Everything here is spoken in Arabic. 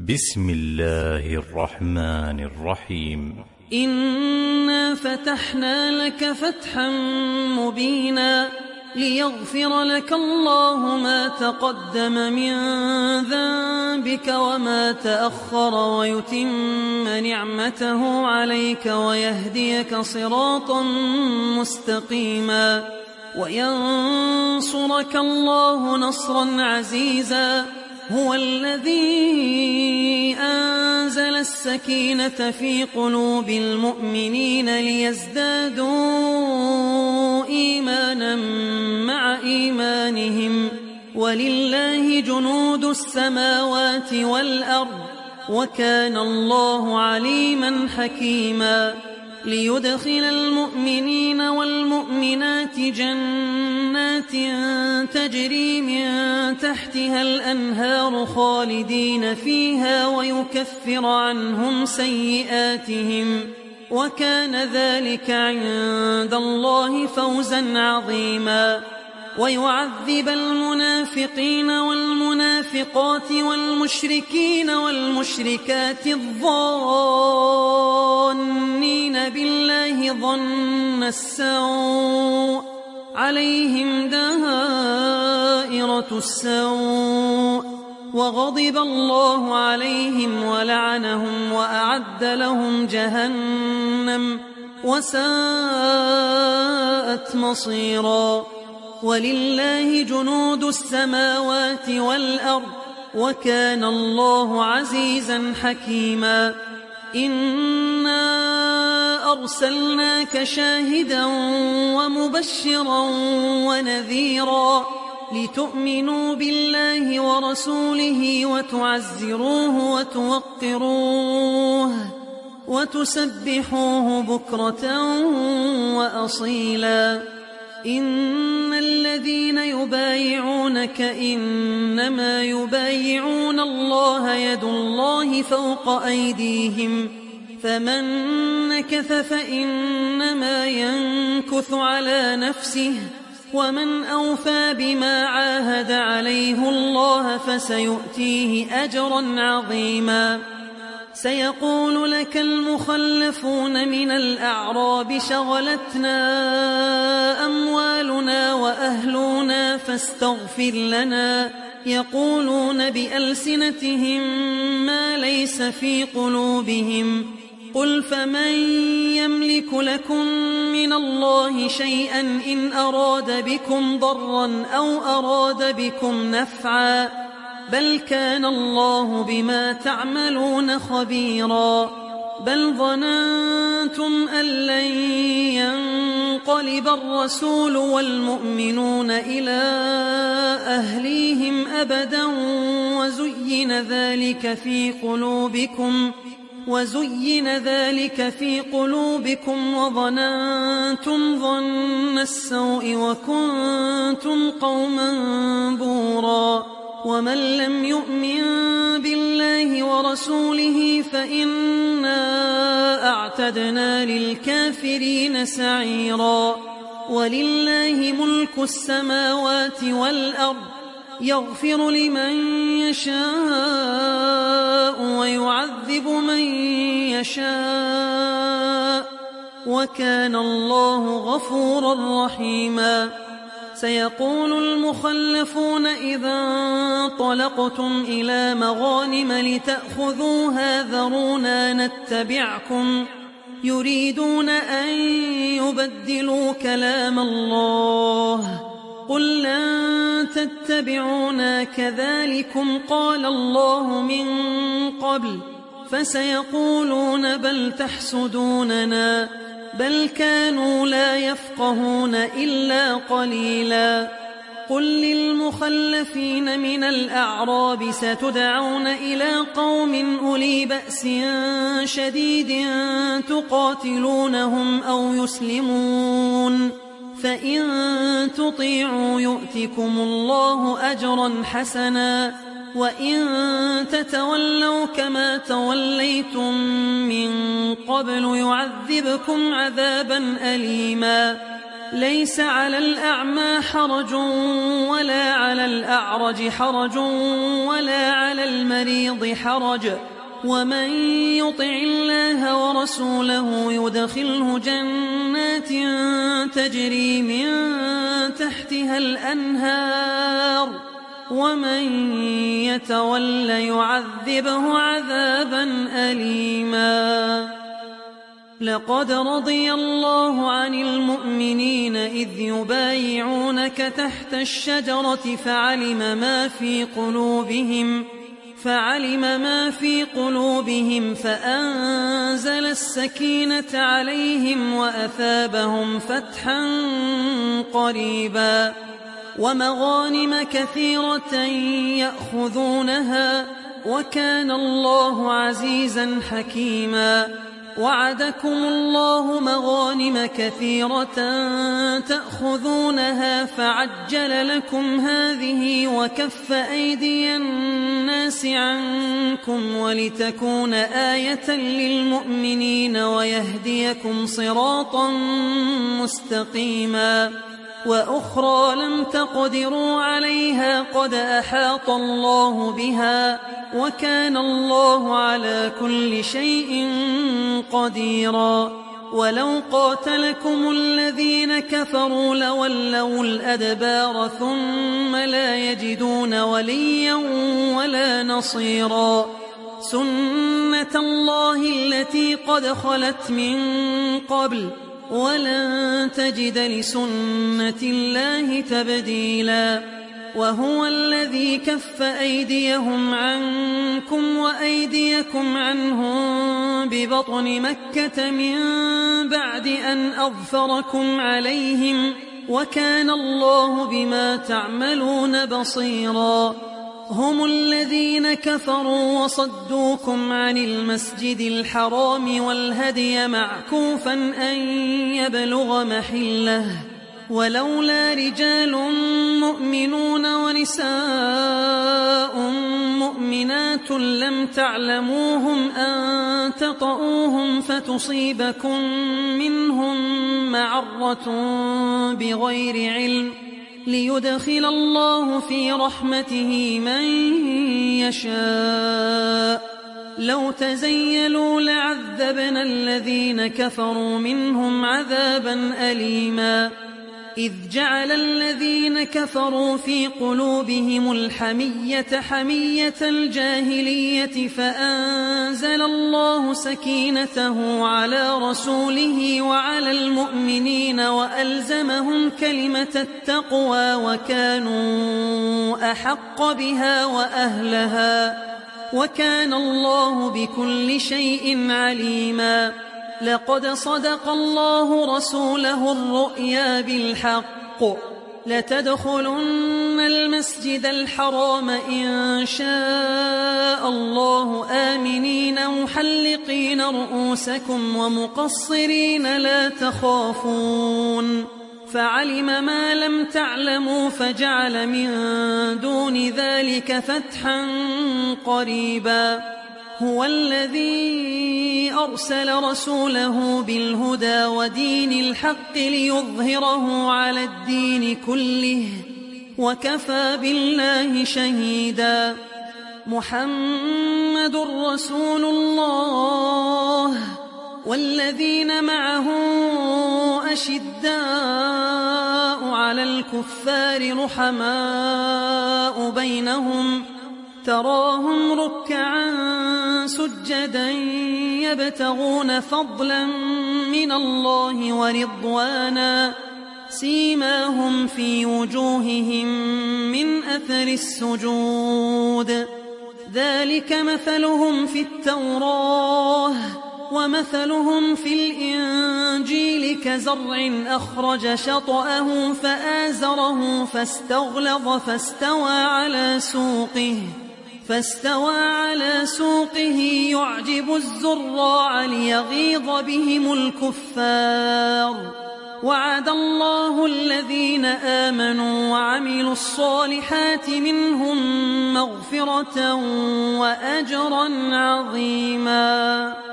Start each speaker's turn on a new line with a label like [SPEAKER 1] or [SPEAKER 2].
[SPEAKER 1] بسم الله الرحمن الرحيم.
[SPEAKER 2] إنا فتحنا لك فتحا مبينا ليغفر لك الله ما تقدم من ذنبك وما تأخر ويتم نعمته عليك ويهديك صراطا مستقيما وينصرك الله نصرا عزيزا. هو الذي أنزل السكينة في قلوب المؤمنين ليزدادوا إيمانا مع إيمانهم ولله جنود السماوات والأرض وكان الله عليما حكيما. ليدخل المؤمنين والمؤمنات جنات تجري من تحتها الأنهار خالدين فيها ويكفر عنهم سيئاتهم وكان ذلك عند الله فوزا عظيما. ويعذب المنافقين والمنافقات والمشركين والمشركات الظانين بالله ظن السوء عليهم دائرة السوء وغضب الله عليهم ولعنهم وأعد لهم جهنم وساءت مصيرا. ولله جنود السماوات والأرض وكان الله عزيزا حكيما. إنا أرسلناك شاهدا ومبشرا ونذيرا لتؤمنوا بالله ورسوله وتعزروه وتوقروه وتسبحوه بكرة وأصيلا. إن الذين يبايعونك إنما يبايعون الله يد الله فوق أيديهم فمن نكث فإنما ينكث على نفسه ومن أوفى بما عاهد عليه الله فسيؤتيه أجرا عظيما. سيقول لك المخلفون من الأعراب شغلتنا أموالنا وأهلنا فاستغفر لنا يقولون بألسنتهم ما ليس في قلوبهم قل فمن يملك لكم من الله شيئا إن أراد بكم ضرا أو أراد بكم نفعا بل كان الله بما تعملون خبيرا. بل ظننتم أن لن ينقلب الرسول والمؤمنون إلى أهليهم أبدا وزين ذلك في قلوبكم وظننتم ظن السوء وكنتم قوما بورا. ومن لم يؤمن بالله ورسوله فإنا أعتدنا للكافرين سعيرا. ولله ملك السماوات والأرض يغفر لمن يشاء ويعذب من يشاء وكان الله غفورا رحيما. سيقول المخلفون إذا انطلقتم إلى مغانم لتأخذوها ذرونا نتبعكم يريدون أن يبدلوا كلام الله قل لن تتبعونا كذلكم قال الله من قبل فسيقولون بل تحسدوننا بل كانوا لا يفقهون إلا قليلا. قل للمخلفين من الأعراب ستدعون إلى قوم أولي بأس شديد تقاتلونهم أو يسلمون فإن تطيعوا يؤتكم الله أجرا حسنا وإن تتولوا كما توليتم من قبل يعذبكم عذابا أليما. ليس على الأعمى حرج ولا على الأعرج حرج ولا على المريض حرج، ومن يطع الله ورسوله يدخله جنات تجري من تحتها الأنهار، ومن يتول يعذبه عذابا أليما. لقد رضي الله عن المؤمنين إذ يبايعونك تحت الشجرة فعلم ما في قلوبهم فأنزل السكينة عليهم وأثابهم فتحا قريبا ومغانم كثيرة يأخذونها، وكان الله عزيزا حكيما. وعدكم الله مغانم كثيرة تأخذونها فعجل لكم هذه وكف أيدي الناس عنكم ولتكون آية للمؤمنين ويهديكم صراطا مستقيما. وأخرى لم تقدروا عليها قد أحاط الله بها، وكان الله على كل شيء قديرا. ولو قاتلكم الذين كفروا لولوا الأدبار ثم لا يجدون وليا ولا نصيرا. سنة الله التي قد خلت من قبل ولن تجد لسنة الله تبديلا. وهو الذي كف أيديهم عنكم وأيديكم عنهم ببطن مكة من بعد أن أظفركم عليهم، وكان الله بما تعملون بصيرا. هم الذين كفروا وصدوكم عن المسجد الحرام والهدي معكوفا أن يبلغ محله، ولولا رجال مؤمنون ونساء مؤمنات لم تعلموهم أن تطؤوهم فتصيبكم منهم معرة بغير علم، ليدخل الله في رحمته من يشاء. لو تزيلوا لعذبنا الذين كفروا منهم عذابا أليما. إذ جعل الذين كفروا في قلوبهم الحمية حمية الجاهلية فأنزل الله سكينته على رسوله وعلى المؤمنين وألزمهم كلمة التقوى وكانوا أحق بها وأهلها، وكان الله بكل شيء عليما. لقد صدق الله رسوله الرؤيا بالحق لتدخلن المسجد الحرام إن شاء الله آمنين محلقين رؤوسكم ومقصرين لا تخافون، فعلم ما لم تعلموا فجعل من دون ذلك فتحا قريبا. هو الذي أرسل رسوله بالهدى ودين الحق ليظهره على الدين كله وكفى بالله شهيدا. محمد رسول الله والذين معه أشداء على الكفار رحماء بينهم، تراهم ركعا سجدا يبتغون فضلا من الله ورضوانا، سيماهم في وجوههم من أثر السجود، ذلك مثلهم في التوراة ومثلهم في الإنجيل كزرع أخرج شطأه فآزره فاستغلظ فاستوى على سوقه يعجب الزراع ليغيظ بهم الكفار. وعد الله الذين آمنوا وعملوا الصالحات منهم مغفرة وأجرا عظيما.